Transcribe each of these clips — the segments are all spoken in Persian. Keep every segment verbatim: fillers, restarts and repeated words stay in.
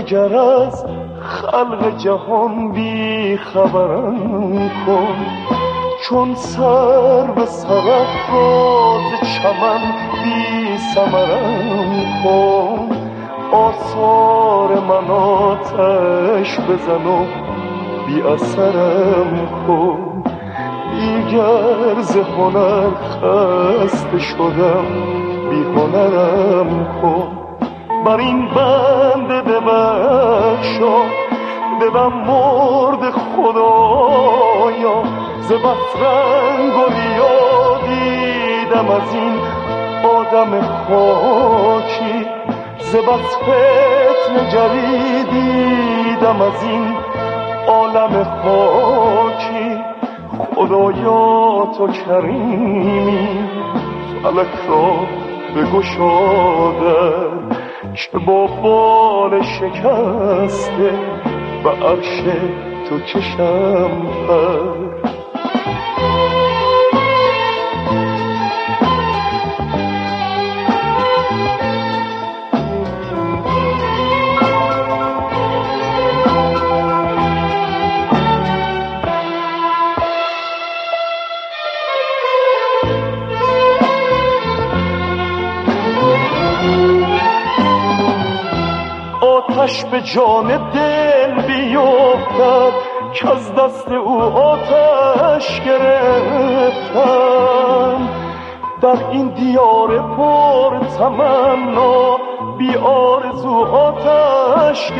دگر از خلق جهان بی خبرم کن، چون سر به سرافراز چمن بی ثمرم کن. آثار من آتش بزن و بی اثرم کن. دیگر ز هنر خسته شدم، بی هنرم کن. بر این بنده ببخشا دلم مرد خدایا، ز بس رنگ و ریا دیدم از این آدم خاکی، ز بس فتنه جری دیدم از این عالم خاکی. خدایا تو کریمی فلک را بگشادر، که با بال شکسته به عرش تو کشم پر. آتش به جان دل بیفتد که از دست او آتش گرفتم. در این دیار پر تمنا بی آرزو آتش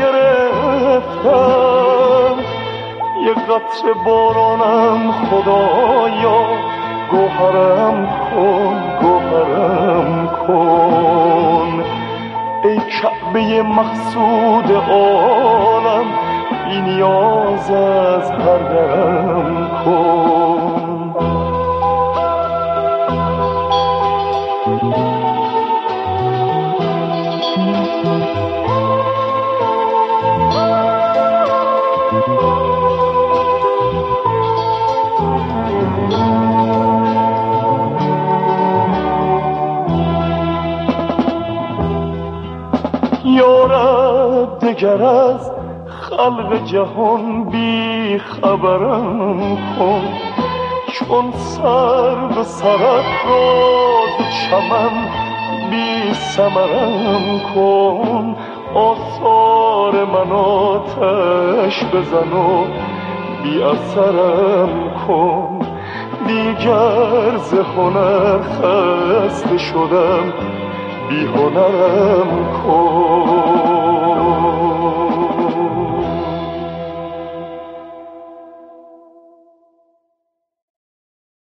گرفتم. یک قطره بارانم خدایا گوهرم کن، گوهرم کن. ای کعبه مقصود عالم بی نیاز از هر درم کن. یارب دگر از خلق جهان بی خبرم کن، چون سر به سرافراز چمن بی ثمرم کن. آثار من آتش بزن و بی اثرم کن. دیگر ز هنر خسته شدم، بی هنرم کن.